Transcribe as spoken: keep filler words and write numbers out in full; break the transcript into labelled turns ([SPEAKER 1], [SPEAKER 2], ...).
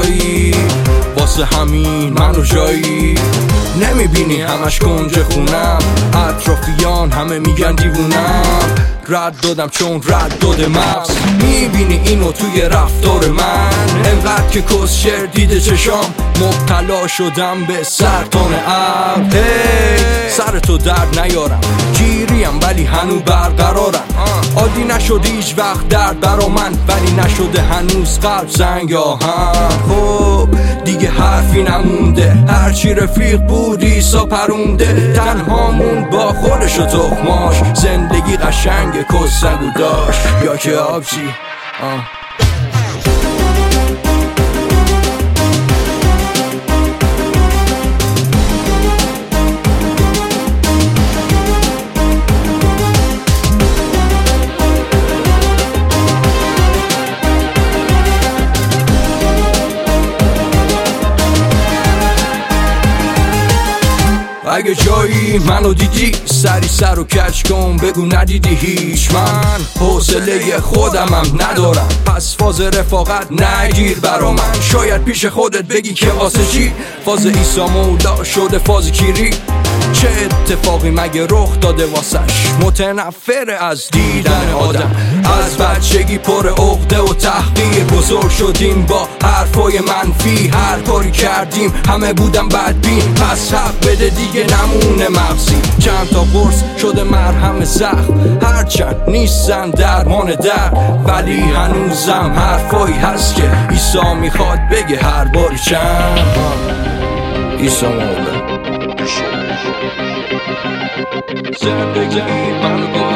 [SPEAKER 1] هوایی، واسه همین منو جایی نمیبینی همش کنج خونم، اطرافیان همه میگن دیوونم، رد دادم چون رد داده مغز. میبینی اینو توی رفتار من، انقدر که کس شر دیده چشام، مبتلا شدم به سرطان عقل. هی سر تو درد نیارم، گیریم ولی هنو برقرارم، عادی نشد هیچ وقت درد برا من، ولی نشده هنوز قلب زنگ آهن. خب دیگه حرفی نمونده، هرچی رفیق بود ایسا پرونده، تنهامون با خودش و تخماش، زندگی قشنگ کس نگو داشت یا که آبجی آه. اگه جایی منو دیدی سری سر و کج کن، بگو ندیدی هیچ. من حوصله خودمم ندارم، پس فاز رفاقت نگیر برا من. شاید پیش خودت بگی که واسه چی فاز عیسی مولا شده فاز کیری، چه اتفاقی مگه رخ داده واسش. متنفر از دیدن آدم، از بچگی پر عقده و تحقیر، بزرگ شدیم با حرفای منفی، هر کاری کردیم همه بودن بدبین، پس حق بده دیگه نمونه مغزی. چند تا قرص شده مرهم سخت، هرچند نیستن درمان درد، ولی هنوزم حرفایی هست که عیسی میخواد بگه هر باری چند. عیسی مولا زندگی منو